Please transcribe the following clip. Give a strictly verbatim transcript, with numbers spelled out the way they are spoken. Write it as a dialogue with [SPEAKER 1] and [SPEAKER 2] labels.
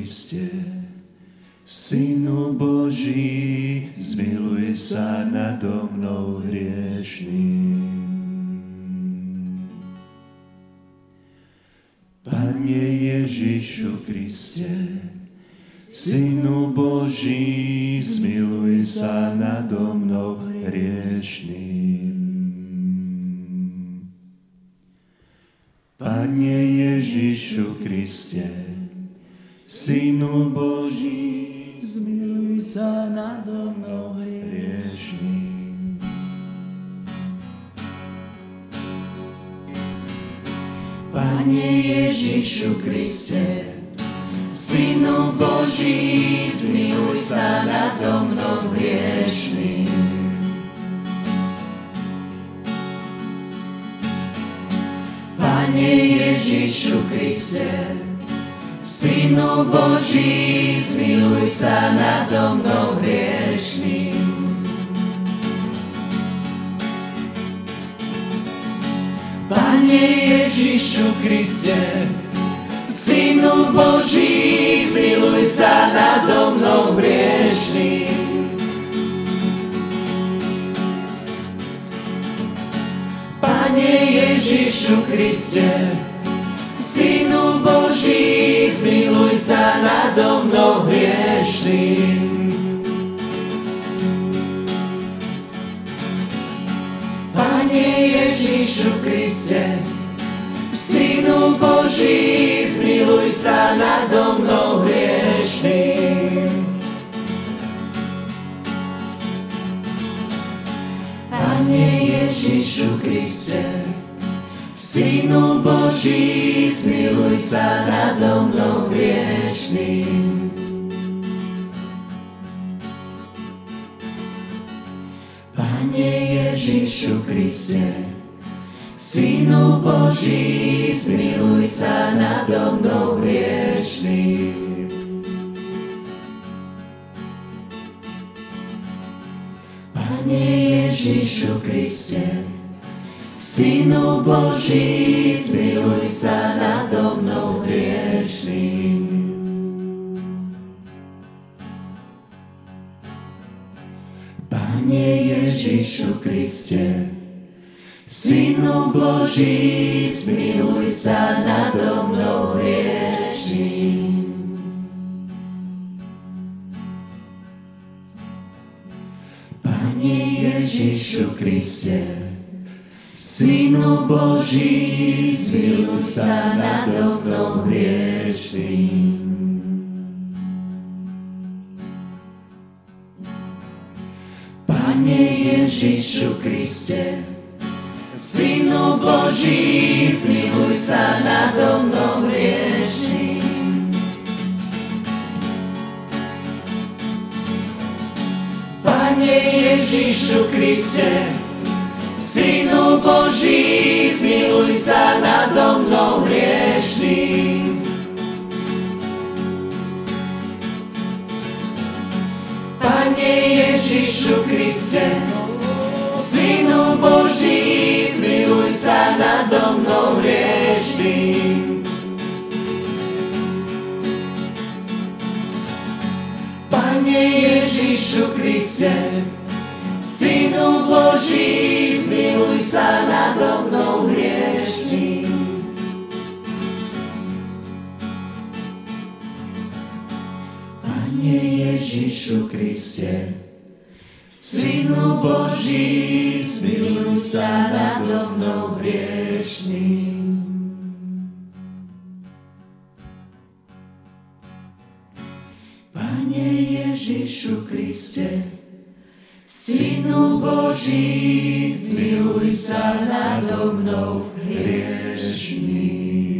[SPEAKER 1] Kriste, Synu Boží, zmiluj sa nado mnou hriešným. Pane Ježišu Kriste, Synu Boží, zmiluj sa nado mnou hriešným. Pane Ježišu Kriste, Synu Boží, zmiluj sa nado mnou hriešným. Pane Ježišu Kriste, Synu Boží, zmiluj sa nado mnou hriešným. Pane Ježišu Kriste, Synu Boží, zmiluj sa nado mnou hriešným. Pane Ježišu Kriste, Synu Boží, zmiluj sa nado mnou hriešným. Pane Ježišu Kriste, Synu Boží, zmiluj sa nado mnou hriešným. Pane Ježišu Kriste, Synu Boží, zmiluj sa nado mnou hriešným. Pane Ježišu Kriste, Synu Boží, zmiluj sa nado mnou hriešným. Pane Ježišu Kriste, Synu Boží, zmiluj sa nado mnou hriešným. Pane Ježišu Kriste, Synu Boží, zmiluj sa nado mnou hriešným. Pane Ježišu Kriste, Synu Boží, zmiluj sa nado mnou hriešným. Pane Ježišu Kriste, Synu Boží, zmiluj sa nado mnou hriešným. Pane Ježišu Kriste, Synu Boží, zmiluj sa nado mnou hriešným. Pane Ježišu Kriste, Synu Boží, zmiluj sa nado mnou hriešným. Pane Ježišu Kriste, Synu Boží, zmiluj sa nado mnou hriešným. Pane Ježišu Kriste, Synu Boží, zmiluj sa nado mnou hriešným. Pane Ježišu Kriste, Synu Boží, zmiluj sa nado mnou hriešným. Pane Ježišu Kriste, Synu Boží, zmiluj sa nado mnou hriešným.